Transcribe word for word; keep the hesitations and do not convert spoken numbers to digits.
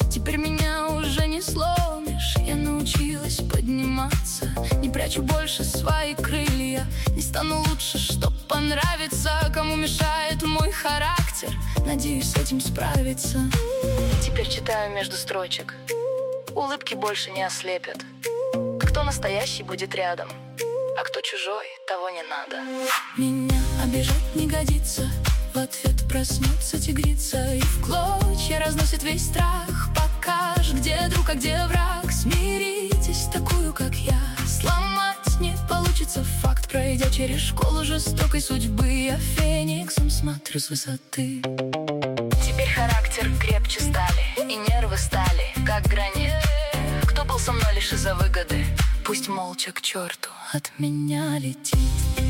Теперь меня уже не сломишь. Я научилась подниматься, не прячу больше свои крылья. Не стану лучше, чтоб понравиться. Кому мешает мой характер, надеюсь с этим справиться. Теперь читаю между строчек, улыбки больше не ослепят. Кто настоящий будет рядом, а кто чужой, того не надо. Меня обижать не годится, в ответ проснется тигрица и в клочья разносит весь страх. Покажешь, где друг, а где враг. Смиритесь, такую, как я, сломать не получится факт. Пройдя через школу жестокой судьбы, я фениксом смотрю с высоты. Теперь характер крепче стали, и нервы стали, как гранит. Кто был со мной лишь из-за выгоды, пусть молча к черту от меня летит.